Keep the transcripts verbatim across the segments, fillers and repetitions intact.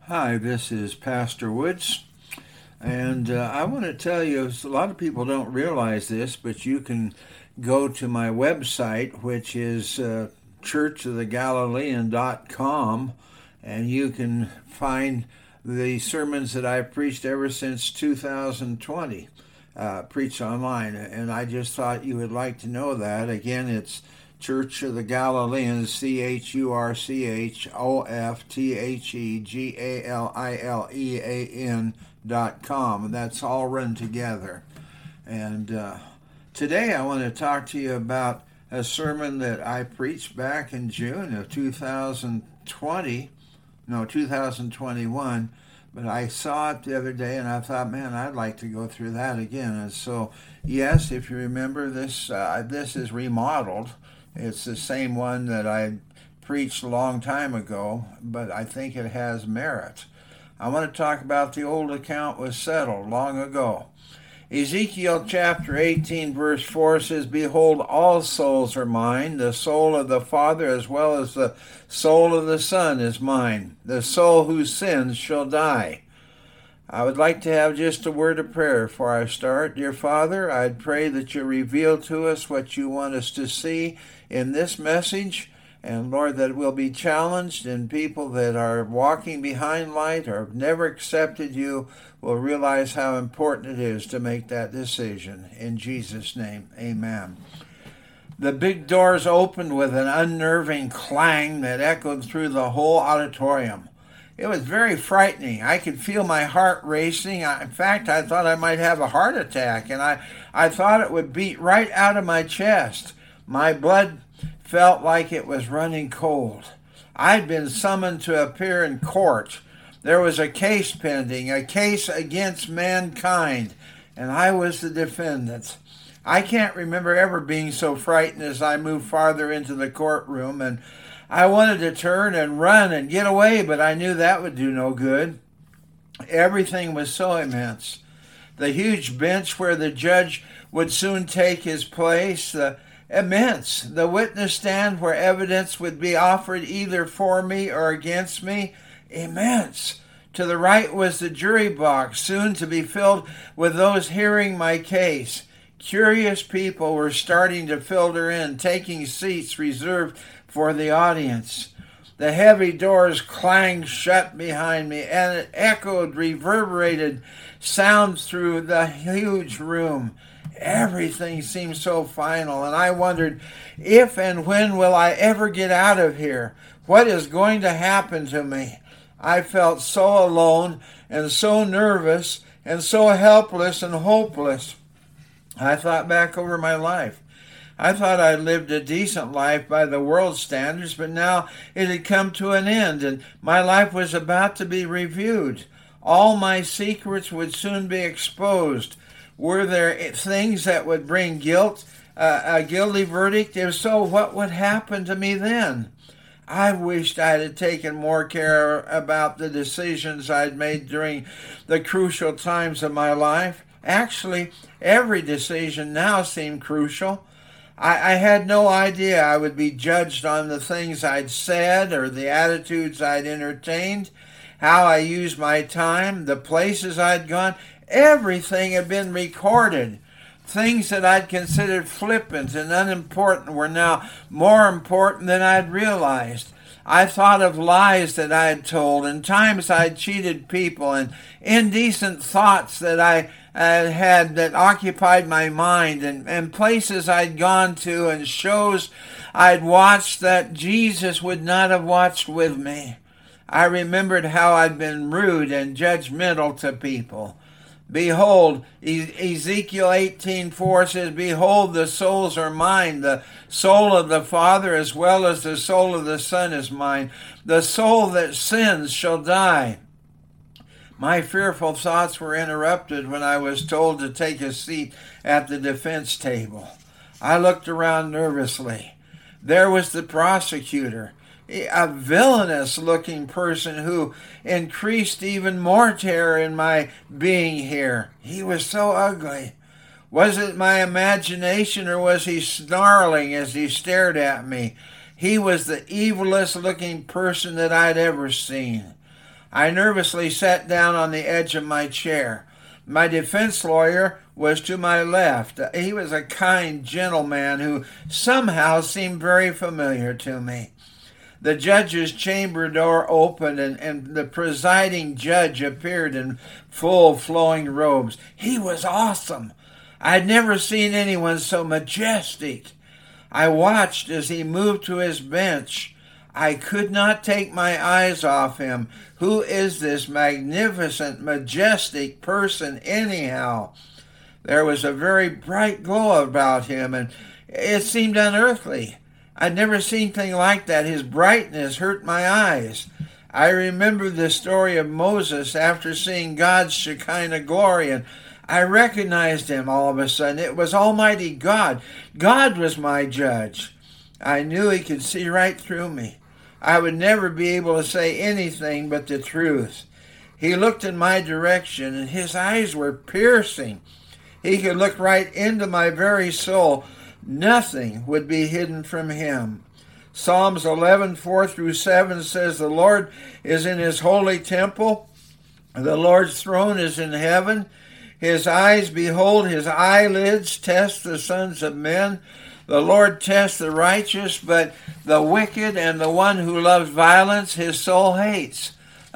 Hi, this is Pastor Woods, and uh, I want to tell you a lot of people don't realize this, but you can go to my website, which is uh, church of the galilean dot com, and you can find the sermons that I've preached ever since two thousand twenty, uh, preached online. And I just thought you would like to know that. Again, it's Church of the Galileans, C H U R C H O F T H E G A L I L E A N dot com. And that's all run together. And uh, today I want to talk to you about a sermon that I preached back in June of two thousand twenty, no, two thousand twenty-one. But I saw it the other day and I thought, man, I'd like to go through that again. And so, yes, if you remember, this, uh, this is remodeled. It's the same one that I preached a long time ago, but I think it has merit. I want to talk about the old account was settled long ago. Ezekiel chapter eighteen verse four says, "Behold, all souls are mine. The soul of the Father as well as the soul of the Son is mine. The soul who sins shall die." I would like to have just a word of prayer before I start. Dear Father, I'd pray that you reveal to us what you want us to see in this message. And Lord, that we'll be challenged, and people that are walking behind light or have never accepted you will realize how important it is to make that decision. In Jesus' name, amen. The big doors opened with an unnerving clang that echoed through the whole auditorium. It was very frightening. I could feel my heart racing. In fact, I thought I might have a heart attack, and I, I thought it would beat right out of my chest. My blood felt like it was running cold. I'd been summoned to appear in court. There was a case pending, a case against mankind, and I was the defendant. I can't remember ever being so frightened as I moved farther into the courtroom, and I wanted to turn and run and get away, but I knew that would do no good. Everything was so immense. The huge bench where the judge would soon take his place, the immense. The witness stand where evidence would be offered either for me or against me, immense. To the right was the jury box, soon to be filled with those hearing my case. Curious people were starting to filter in, taking seats reserved for the audience. The heavy doors clanged shut behind me, and it echoed, reverberated sounds through the huge room. Everything seemed so final, and I wondered, if and when will I ever get out of here? What is going to happen to me? I felt so alone and so nervous and so helpless and hopeless. I thought back over my life. I thought I'd lived a decent life by the world's standards, but now it had come to an end, and my life was about to be reviewed. All my secrets would soon be exposed. Were there things that would bring guilt, uh, a guilty verdict? If so, what would happen to me then? I wished I had taken more care about the decisions I'd made during the crucial times of my life. Actually, every decision now seemed crucial. I, I had no idea I would be judged on the things I'd said or the attitudes I'd entertained, how I used my time, the places I'd gone. Everything had been recorded. Things that I'd considered flippant and unimportant were now more important than I'd realized. I thought of lies that I had told, and times I'd cheated people, and indecent thoughts that I uh, had that occupied my mind, and, and places I'd gone to, and shows I'd watched that Jesus would not have watched with me. I remembered how I'd been rude and judgmental to people. Behold, Ezekiel eighteen four says, "Behold, the souls are mine. The soul of the Father as well as the soul of the Son is mine. The soul that sins shall die." My fearful thoughts were interrupted when I was told to take a seat at the defense table. I looked around nervously. There was the prosecutor, a villainous-looking person who increased even more terror in my being here. He was so ugly. Was it my imagination, or was he snarling as he stared at me? He was the evilest-looking person that I'd ever seen. I nervously sat down on the edge of my chair. My defense lawyer was to my left. He was a kind, gentle man who somehow seemed very familiar to me. The judge's chamber door opened, and, and the presiding judge appeared in full flowing robes. He was awesome. I'd never seen anyone so majestic. I watched as he moved to his bench. I could not take my eyes off him. Who is this magnificent, majestic person anyhow? There was a very bright glow about him, and it seemed unearthly. I'd never seen anything like that. His brightness hurt my eyes. I remembered the story of Moses after seeing God's Shekinah glory, and I recognized him all of a sudden. It was Almighty God. God was my judge. I knew he could see right through me. I would never be able to say anything but the truth. He looked in my direction, and his eyes were piercing. He could look right into my very soul. Nothing would be hidden from him. Psalms eleven, four through seven says, "The Lord is in his holy temple. The Lord's throne is in heaven. His eyes behold, his eyelids test the sons of men. The Lord tests the righteous, but the wicked and the one who loves violence his soul hates.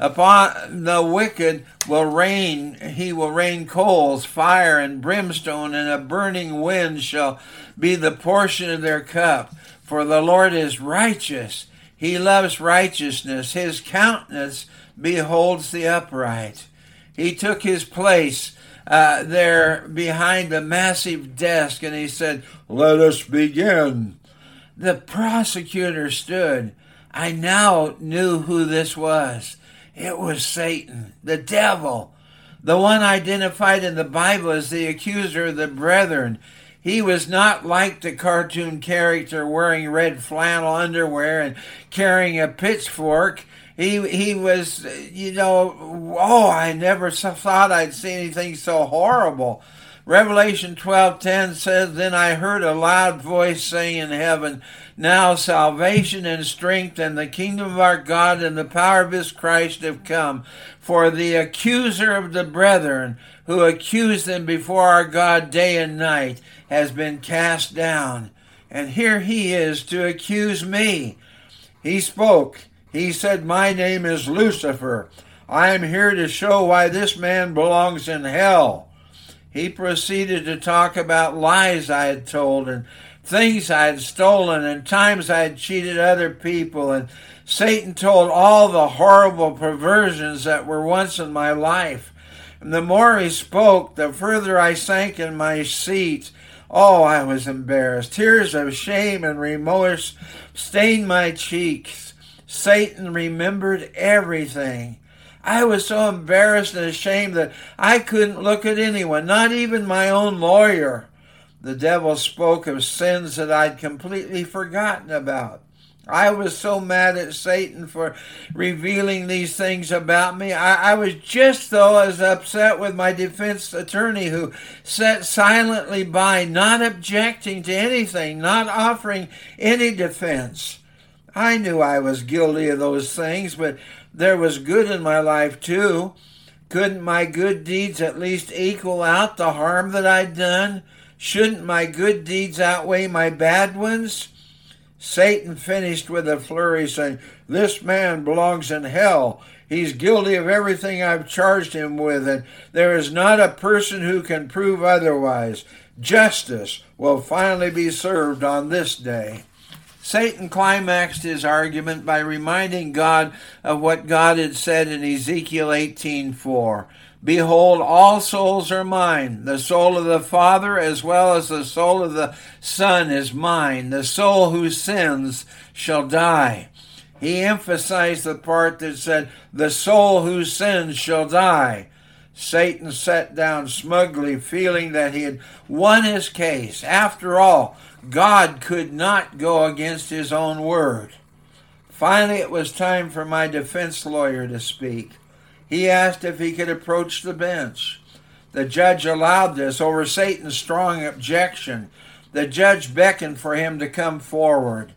Upon the wicked will rain, he will rain coals, fire, and brimstone, and a burning wind shall be the portion of their cup. For the Lord is righteous. He loves righteousness. His countenance beholds the upright." He took his place uh, there behind the massive desk, and he said, "Let us begin." The prosecutor stood. I now knew who this was. It was Satan, the devil, the one identified in the Bible as the accuser of the brethren. He was not like the cartoon character wearing red flannel underwear and carrying a pitchfork. He he was, you know, oh, I never thought I'd see anything so horrible. Revelation twelve ten says, "Then I heard a loud voice saying in heaven, now salvation and strength and the kingdom of our God and the power of his Christ have come. For the accuser of the brethren, who accused them before our God day and night, has been cast down." And here he is to accuse me. He spoke. He said, "My name is Lucifer. I am here to show why this man belongs in hell." He proceeded to talk about lies I had told and things I had stolen and times I had cheated other people. And Satan told all the horrible perversions that were once in my life. And the more he spoke, the further I sank in my seat. Oh, I was embarrassed. Tears of shame and remorse stained my cheeks. Satan remembered everything. I was so embarrassed and ashamed that I couldn't look at anyone, not even my own lawyer. The devil spoke of sins that I'd completely forgotten about. I was so mad at Satan for revealing these things about me. I, I was just, though, as upset with my defense attorney, who sat silently by, not objecting to anything, not offering any defense. I knew I was guilty of those things, but there was good in my life, too. Couldn't my good deeds at least equal out the harm that I'd done? Shouldn't my good deeds outweigh my bad ones? Satan finished with a flourish, saying, "This man belongs in hell. He's guilty of everything I've charged him with, and there is not a person who can prove otherwise. Justice will finally be served on this day." Satan climaxed his argument by reminding God of what God had said in Ezekiel eighteen four. "Behold, all souls are mine. The soul of the Father as well as the soul of the Son is mine. The soul who sins shall die." He emphasized the part that said, "The soul who sins shall die." Satan sat down smugly, feeling that he had won his case. After all, God could not go against his own word. Finally, it was time for my defense lawyer to speak. He asked if he could approach the bench. The judge allowed this over Satan's strong objection. The judge beckoned for him to come forward.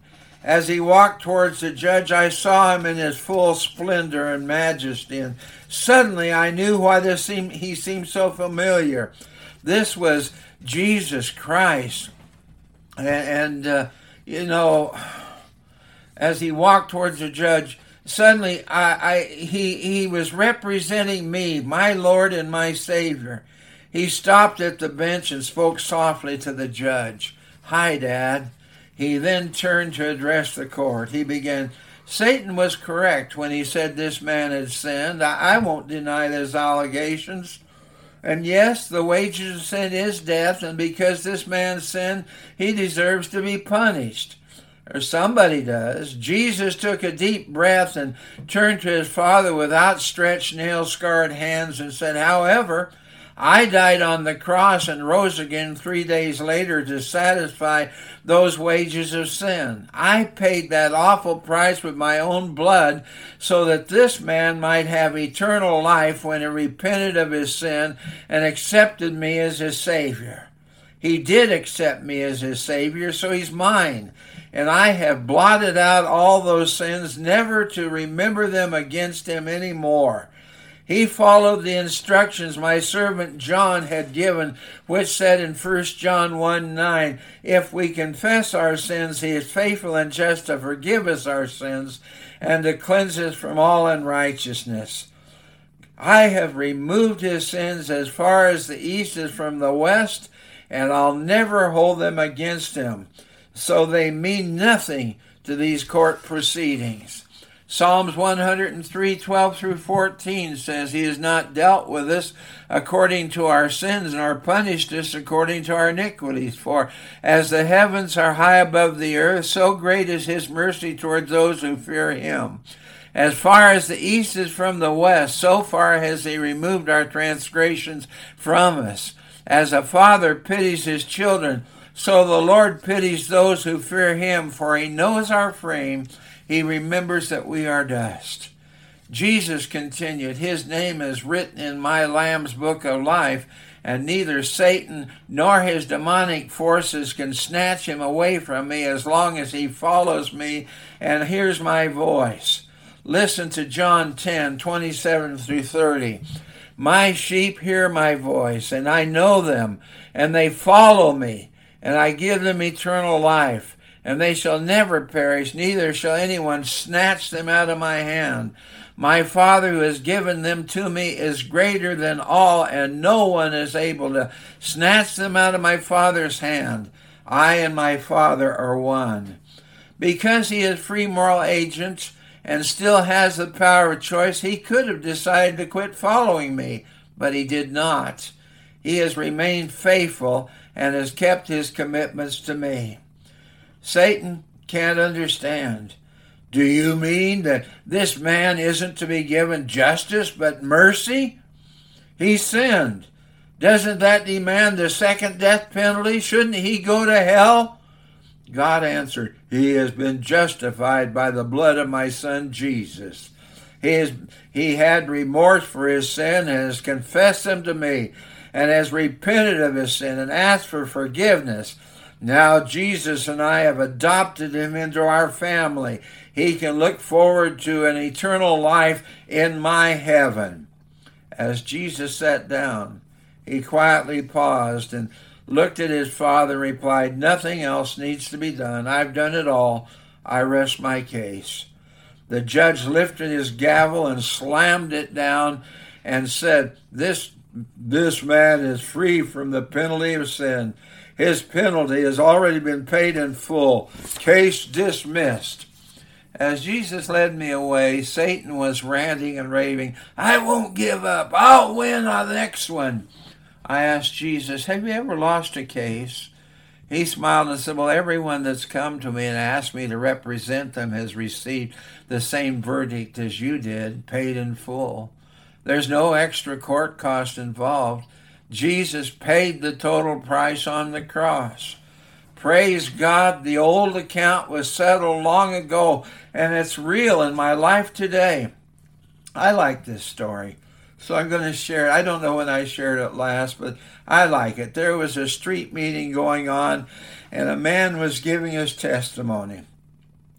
As he walked towards the judge, I saw him in his full splendor and majesty, and suddenly I knew why this seemed, he seemed so familiar. This was Jesus Christ. And, and uh, you know, as he walked towards the judge, suddenly I, I he, he was representing me, my Lord and my Savior. He stopped at the bench and spoke softly to the judge. "Hi, Dad." He then turned to address the court. He began, "Satan was correct when he said this man had sinned. I, I won't deny those allegations. And yes, the wages of sin is death, and because this man sinned, he deserves to be punished. Or somebody does." Jesus took a deep breath and turned to his Father with outstretched, nail-scarred hands and said, "However, I died on the cross and rose again three days later to satisfy those wages of sin. I paid that awful price with my own blood so that this man might have eternal life when he repented of his sin and accepted me as his Savior. He did accept me as his Savior, so he's mine. And I have blotted out all those sins, never to remember them against him anymore. He followed the instructions my servant John had given, which said in First John one nine, if we confess our sins, he is faithful and just to forgive us our sins and to cleanse us from all unrighteousness. I have removed his sins as far as the east is from the west, and I'll never hold them against him. So they mean nothing to these court proceedings. Psalms one hundred three, twelve through fourteen says, he has not dealt with us according to our sins, nor punished us according to our iniquities. For as the heavens are high above the earth, so great is his mercy towards those who fear him. As far as the east is from the west, so far has he removed our transgressions from us. As a father pities his children, so the Lord pities those who fear him, for he knows our frame. He remembers that we are dust. Jesus continued, his name is written in my Lamb's book of life, and neither Satan nor his demonic forces can snatch him away from me as long as he follows me and hears my voice. Listen to John ten, twenty-seven through thirty. My sheep hear my voice, and I know them, and they follow me, and I give them eternal life. And they shall never perish, neither shall anyone snatch them out of my hand. My Father who has given them to me is greater than all, and no one is able to snatch them out of my Father's hand. I and my Father are one. Because he is free moral agent and still has the power of choice, he could have decided to quit following me, but he did not. He has remained faithful and has kept his commitments to me. Satan can't understand. Do you mean that this man isn't to be given justice but mercy? He sinned. Doesn't that demand the second death penalty? Shouldn't he go to hell? God answered, he has been justified by the blood of my son Jesus. He, is, he had remorse for his sin and has confessed them to me and has repented of his sin and asked for forgiveness. Now Jesus and I have adopted him into our family. He can look forward to an eternal life in my heaven. As Jesus sat down, he quietly paused and looked at his Father and replied, nothing else needs to be done. I've done it all. I rest my case. The judge lifted his gavel and slammed it down and said, this, this man is free from the penalty of sin. His penalty has already been paid in full. Case dismissed. As Jesus led me away, Satan was ranting and raving, I won't give up. I'll win on the next one. I asked Jesus, have you ever lost a case? He smiled and said, well, everyone that's come to me and asked me to represent them has received the same verdict as you did, paid in full. There's no extra court cost involved. Jesus paid the total price on the cross. Praise God, the old account was settled long ago, and it's real in my life today. I like this story, so I'm going to share it. I don't know when I shared it last, but I like it. There was a street meeting going on, and a man was giving his testimony.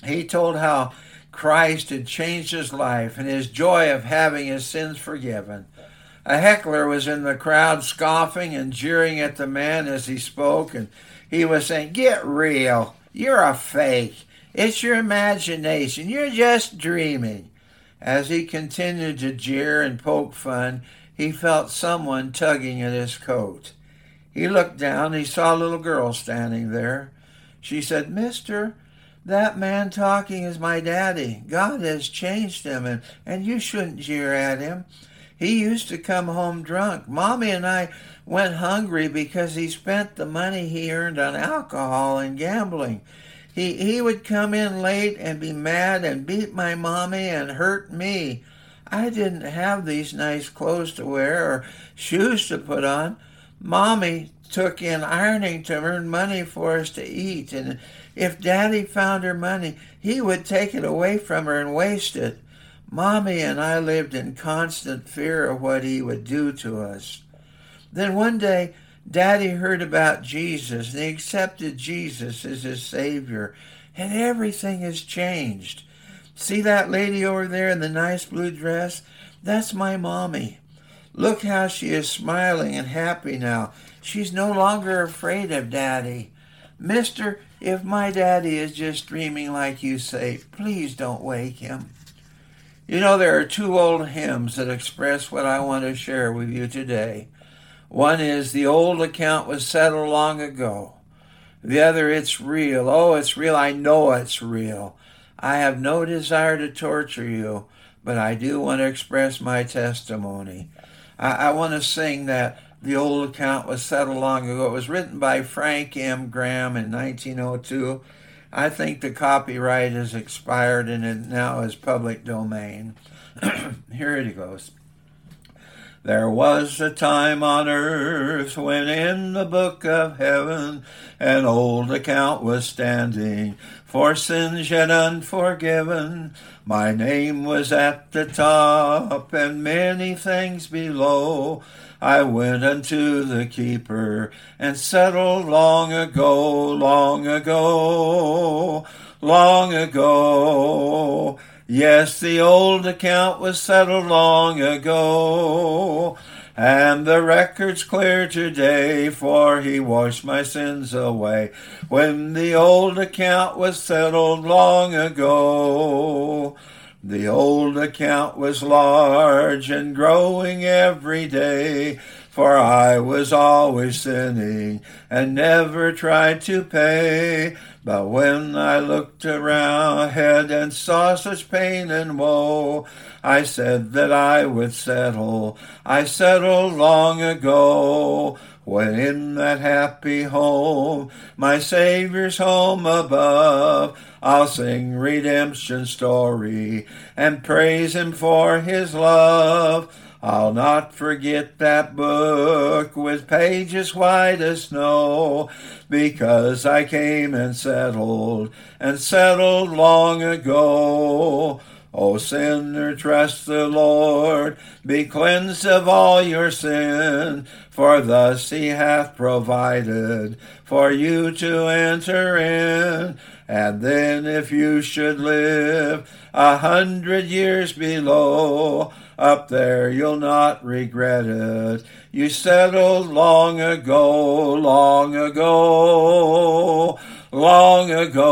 He told how Christ had changed his life and his joy of having his sins forgiven. A heckler was in the crowd scoffing and jeering at the man as he spoke, and he was saying, "Get real. You're a fake. It's your imagination. You're just dreaming." As he continued to jeer and poke fun, he felt someone tugging at his coat. He looked down. He saw a little girl standing there. She said, "Mister, that man talking is my daddy. God has changed him, and, and you shouldn't jeer at him. He used to come home drunk. Mommy and I went hungry because he spent the money he earned on alcohol and gambling. He, he would come in late and be mad and beat my mommy and hurt me. I didn't have these nice clothes to wear or shoes to put on. Mommy took in ironing to earn money for us to eat, and if Daddy found her money, he would take it away from her and waste it. Mommy and I lived in constant fear of what he would do to us. Then one day, Daddy heard about Jesus, and he accepted Jesus as his Savior, and everything has changed. See that lady over there in the nice blue dress? That's my mommy. Look how she is smiling and happy now. She's no longer afraid of Daddy. Mister, if my daddy is just dreaming like you say, please don't wake him." You know, there are two old hymns that express what I want to share with you today. One is, "The old account was settled long ago." The other, "It's real. Oh, it's real. I know it's real. I have no desire to torture you, but I do want to express my testimony." I, I want to sing that "The old account was settled long ago." It was written by Frank M. Graham in nineteen oh two. I think the copyright has expired and it now is public domain. Here it goes. There was a time on earth when in the book of heaven an old account was standing for sins yet unforgiven. My name was at the top and many things below. I went unto the keeper and settled long ago, long ago, long ago. Yes, the old account was settled long ago, and the record's clear today, for he washed my sins away when the old account was settled long ago. The old account was large and growing every day, for I was always sinning and never tried to pay. But when I looked around ahead and saw such pain and woe, I said that I would settle. I settled long ago, when in that happy home, my Savior's home above, I'll sing redemption story and praise him for his love. I'll not forget that book with pages white as snow, because I came and settled, and settled long ago. O sinner, trust the Lord, be cleansed of all your sin, for thus he hath provided for you to enter in. And then if you should live a hundred years below, up there you'll not regret it. You settled long ago, long ago, long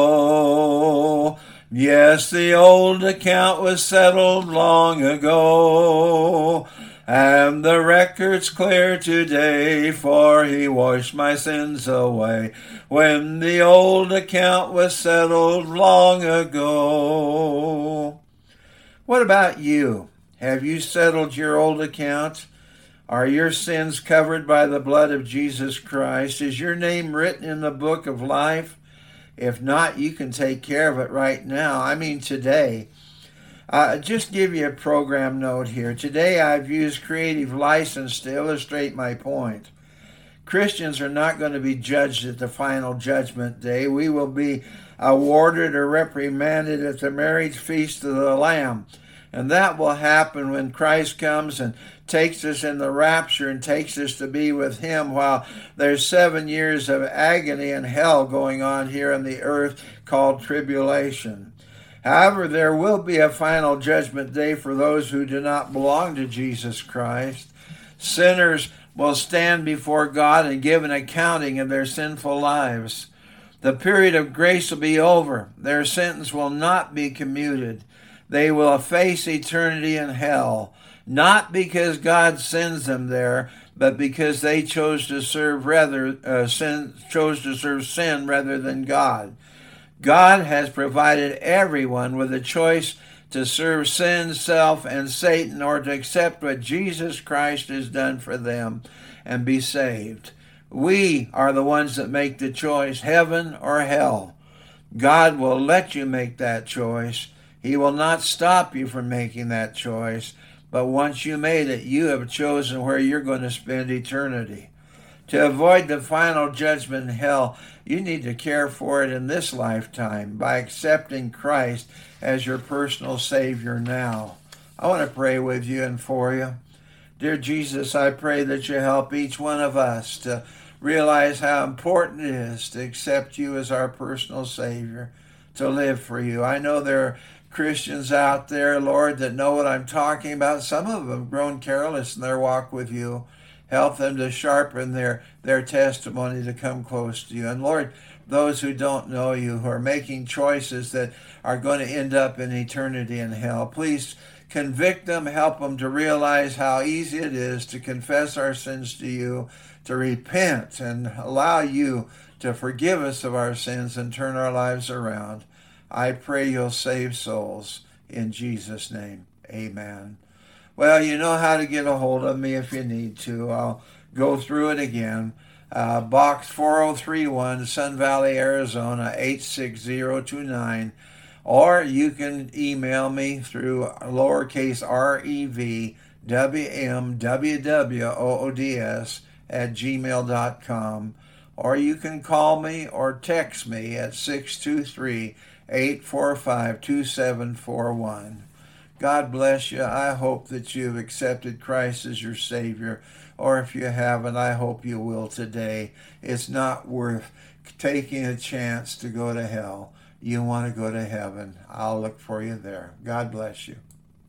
ago. Yes, the old account was settled long ago, and the record's clear today, for he washed my sins away when the old account was settled long ago. What about you? Have you settled your old account? Are your sins covered by the blood of Jesus Christ? Is your name written in the book of life? If not, you can take care of it right now. I mean today. Uh, just give you a program note here. Today I've used creative license to illustrate my point. Christians are not going to be judged at the final judgment day. We will be awarded or reprimanded at the marriage feast of the Lamb. And that will happen when Christ comes and takes us in the rapture and takes us to be with him, while there's seven years of agony and hell going on here on the earth called tribulation. However, there will be a final judgment day for those who do not belong to Jesus Christ. Sinners will stand before God and give an accounting of their sinful lives. The period of grace will be over. Their sentence will not be commuted. They will face eternity in hell, not because God sends them there, but because they chose to serve rather uh, sin, chose to serve sin rather than God. God has provided everyone with a choice to serve sin, self, and Satan, or to accept what Jesus Christ has done for them and be saved. We are the ones that make the choice, heaven or hell. God will let you make that choice. He will not stop you from making that choice, but once you made it, you have chosen where you're going to spend eternity. To avoid the final judgment in hell, you need to care for it in this lifetime by accepting Christ as your personal Savior now. I want to pray with you and for you. Dear Jesus, I pray that you help each one of us to realize how important it is to accept you as our personal Savior, to live for you. I know there are Christians out there, Lord, that know what I'm talking about. Some of them have grown careless in their walk with you. Help them to sharpen their, their testimony to come close to you. And Lord, those who don't know you, who are making choices that are going to end up in eternity in hell, please convict them, help them to realize how easy it is to confess our sins to you, to repent and allow you to forgive us of our sins and turn our lives around. I pray you'll save souls in Jesus' name. Amen. Well, you know how to get a hold of me if you need to. I'll go through it again. Uh, Box four oh three one, Sun Valley, Arizona, eight six zero two nine. Or you can email me through lowercase r e v w m w w o o d s at gmail dot com. Or you can call me or text me at six two three, eight four five, two seven four one. God bless you. I hope that you've accepted Christ as your Savior. Or if you haven't, I hope you will today. It's not worth taking a chance to go to hell. You want to go to heaven. I'll look for you there. God bless you.